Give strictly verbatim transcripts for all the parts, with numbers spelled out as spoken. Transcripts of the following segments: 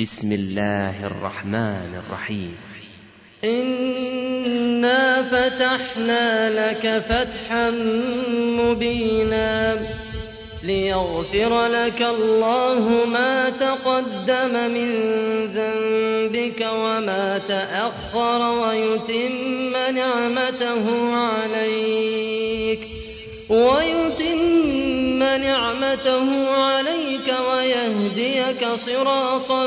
بسم الله الرحمن الرحيم. إنا فتحنا لك فتحا مبينا ليغفر لك الله ما تقدم من ذنبك وما تأخر ويتم نعمته عليك ويتم نعمته عليك ويهديك صراطا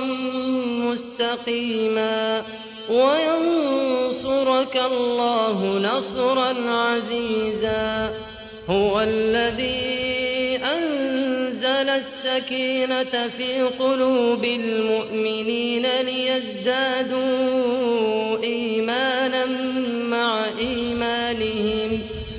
مستقيما وينصرك الله نصرا عزيزا. هو الذي أنزل السكينة في قلوب المؤمنين ليزدادوا إيمانا مع إيمانهم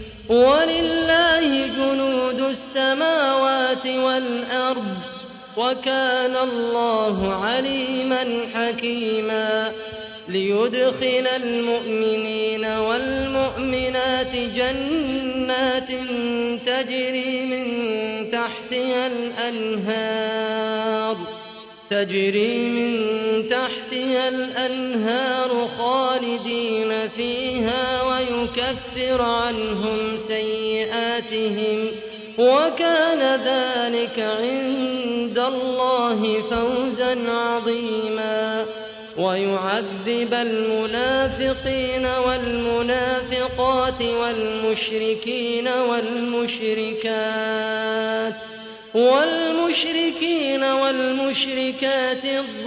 ولله جنود السماوات والأرض وكان الله عليما حكيما. ليدخل المؤمنين والمؤمنات جنات تجري من تحتها الأنهار تجري من تحتها الأنهار خالدين فيها ويكفر عنهم سيئاتهم وكان ذلك عند الله فوزا عظيما. ويعذب المنافقين والمنافقات والمشركين والمشركات والمشركين والمشركات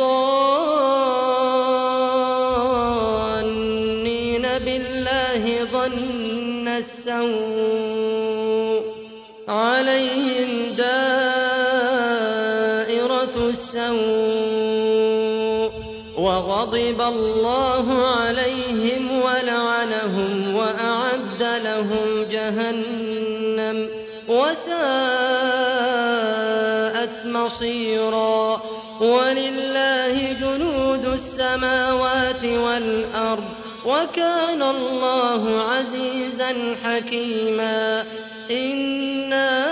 الظانين بالله ظن السوء عليهم دائرة السوء وغضب الله عليهم ولعنهم وأعد لهم جهنم وساءت مصيرا. ولله جنود السماوات والأرض وكان الله عزيزا حكيما. إنا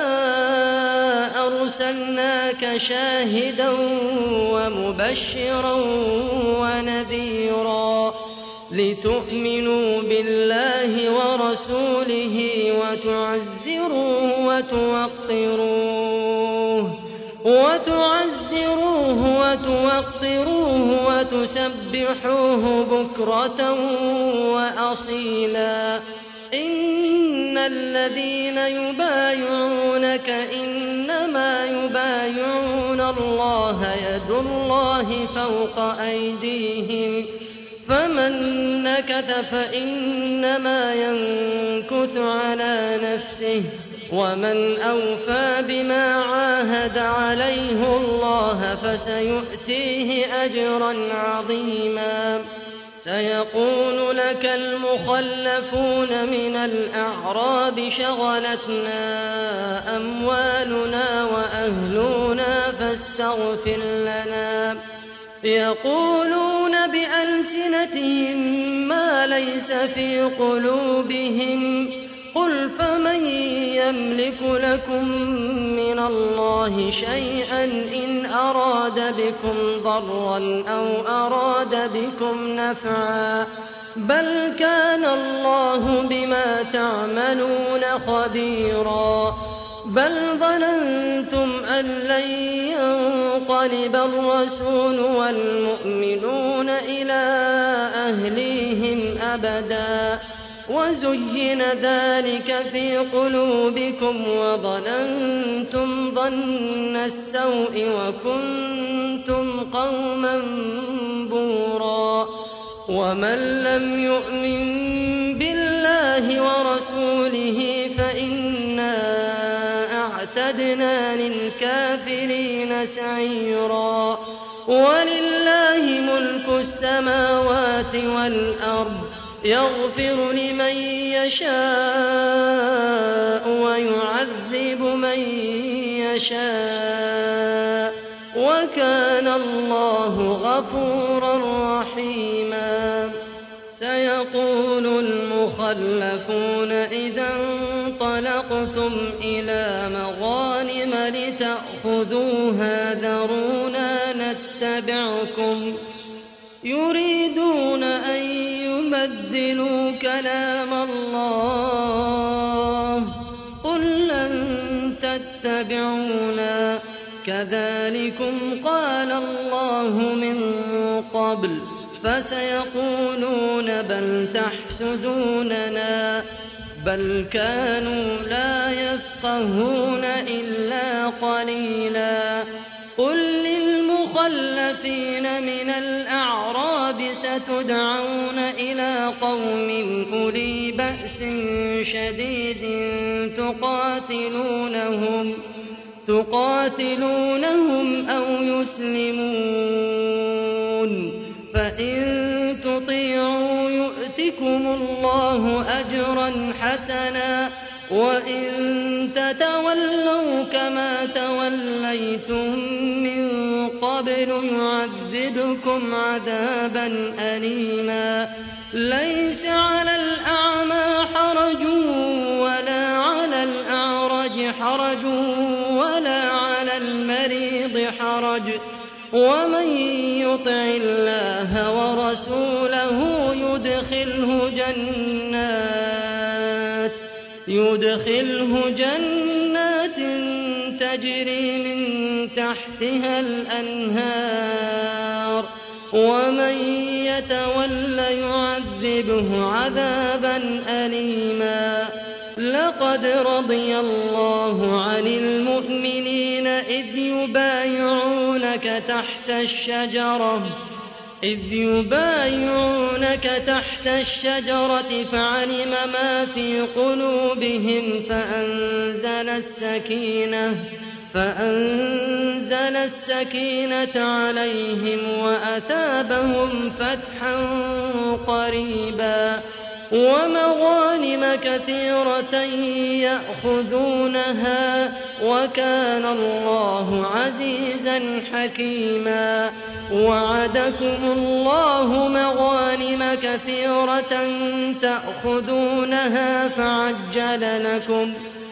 أرسلناك شاهدا ومبشرا ونذيرا لتؤمنوا بالله ورسوله وتعزروه وتوقروه وتعزروه وتوقروه وتسبحوه بكرة وأصيلا. إن الذين يبايعونك إنما يبايعون الله يد الله فوق أيديهم فمن نكث فإنما ينكث على نفسه ومن أوفى بما عاهد عليه الله فسيؤتيه أجرا عظيما. سيقول لك المخلفون من الأعراب شغلتنا أموالنا وأهلنا فاستغفر لنا يقولون بألسنتهم ما ليس في قلوبهم قل فمن يملك لكم من الله شيئا إن أراد بكم ضرا أو أراد بكم نفعا بل كان الله بما تعملون خبيرا. بل ظننتم أن لن ينقلب الرسول والمؤمنون إلى أهليهم أبدا وزين ذلك في قلوبكم وظننتم ظن السوء وكنتم قوما بورا. ومن لم يؤمن بالله ورسوله فإنا أعتدنا للكافرين سعيرا. ولله ملك السماوات والأرض يغفر لمن يشاء ويعذب من يشاء وكان الله غفورا رحيما. سيقول المخلفون إذا انطلقتم إلى مغانم لتأخذوها ذرونا نتبعكم يريدون أن يبدلوا كلام الله قل لن تتبعونا كذلكم قال الله من قبل فسيقولون بل تحسدوننا بل كانوا لا يفقهون إلا قليلا قل للمخلفين من الأعراب ستدعون إلى قوم أولي بأس شديد تقاتلونهم تقاتلونهم أو يسلمون فإن تطيعوا يؤتكم الله أجرا حسنا وإن تتولوا كما توليتم من قبل يعذبكم عذابا أليما ليس على الأعمى حرج ولا على الأعرج حرج ولا على المريض حرج ومن يطع الله ورسوله يدخله جنات يدخله جنات تجري من تحتها الأنهار ومن يتول يعذبه عذابا أليما لقد رضي الله عن المؤمنين إذ يبايعونك تحت الشجرة إذ يبايعونك تحت الشجرة فعلم ما في قلوبهم فأنزل السكينة فأنزل السكينة عليهم وأثابهم فتحا قريبا ومغانم كثيرة يأخذونها وكان الله عزيزا حكيما وعدكم الله مغانم كثيرة تأخذونها فعجل لكم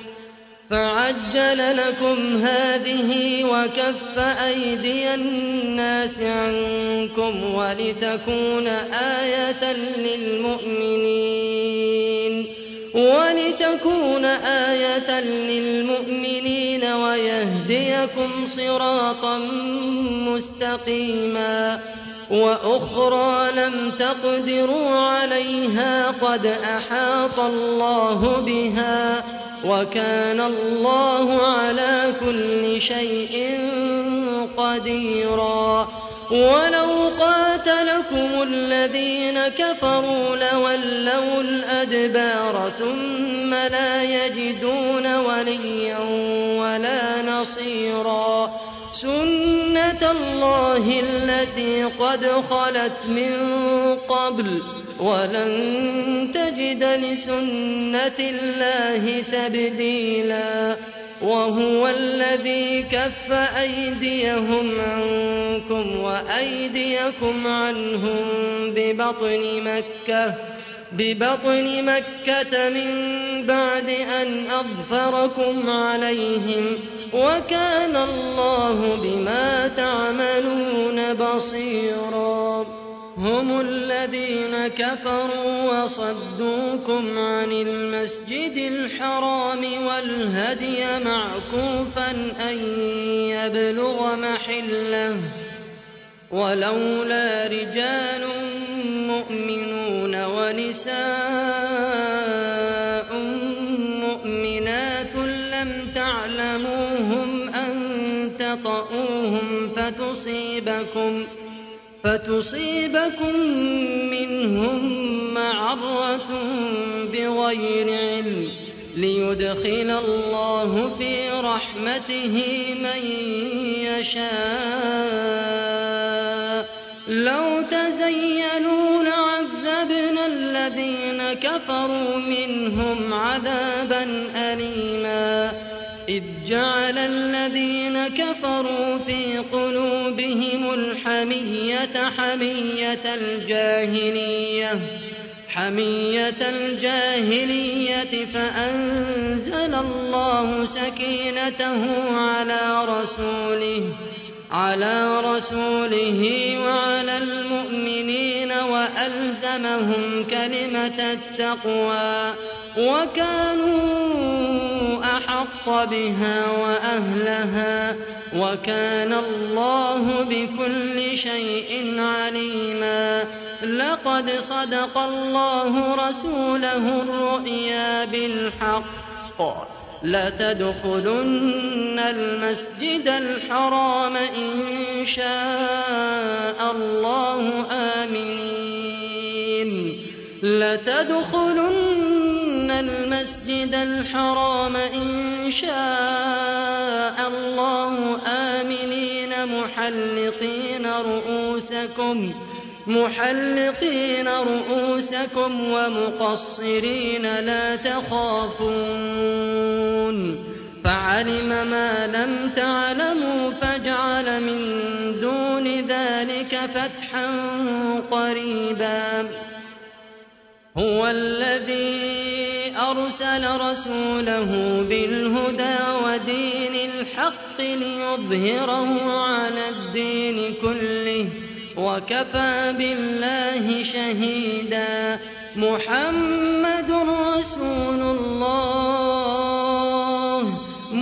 فعجل لكم هذه وكف أيدي الناس عنكم ولتكون آية للمؤمنين ولتكون آية للمؤمنين ويهديكم صراطا مستقيما وأخرى لم تقدروا عليها قد أحاط الله بها وكان الله على كل شيء قديرا ولو قاتلكم الذين كفروا لولوا الأدبار ثم لا يجدون وليا ولا نصيرا سنة الله التي قد خلت من قبل ولن تجد لسنة الله تبديلا وهو الذي كف أيديهم عنكم وأيديكم عنهم ببطن مكة ببطن مكة من بعد أن أظفركم عليهم وكان الله بما تعملون بصيرا هم الذين كفروا وصدوكم عن المسجد الحرام والهدي معكوفا أن يبلغ محله ولولا رجال مؤمنون ونساء مؤمنات لم تعلموهم أن تطؤوهم فتصيبكم فتصيبكم منهم معرة بغير علم ليدخل الله في رحمته من يشاء لو تزينوا لعذبنا الذين كفروا منهم عذابا أليما إذ جعل الذين كفروا في قلوبهم الحمية حمية الجاهلية حمية الجاهلية فأنزل الله سكينته على رسوله على رسوله وعلى المؤمنين وألزمهم كلمة التقوى وكانوا أحق بها وأهلها وكان الله بكل شيء عليما. لقد صدق الله رسوله الرؤيا بالحق لتدخلن المسجد الحرام إن شاء الله آمنين لتدخلن المسجد الحرام إن شاء الله آمنين محلقين رؤوسكم محلقين رؤوسكم ومقصرين لا تخافون فعلم ما لم تعلموا فجعل من دون ذلك فتحا قريبا. هو الذي أرسل رسوله بالهدى ودين الحق ليظهره على الدين كله وكفى بالله شهيدا. محمد رسول الله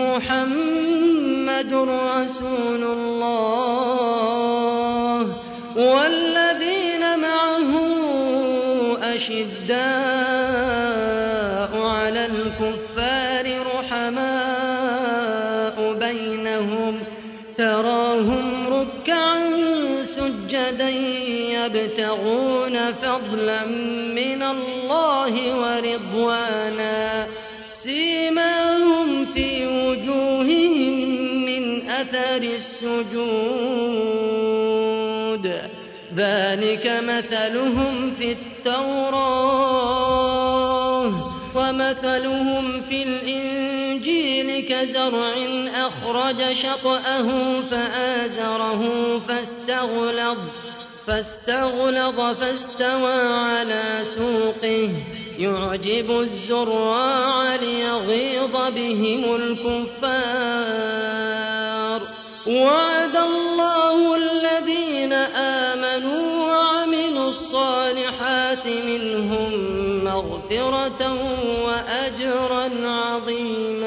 محمد رسول الله والذين معه أشداء على الكفار رحماء بينهم تراهم ركعا سجدا يبتغون فضلا من الله ورضوانا سيماهم في وجوههم من أثر السجود ذلك مثلهم في التوراة ومثلهم في الإنجيل كزرع أخرج شطأه فآزره فاستغلظ فاستغلظ فاستوى على سوقه يعجب الزراع ليغيظ بهم الكفار. وعد الله الذين آمنوا وعملوا الصالحات منهم مغفرة وأجرا عظيما.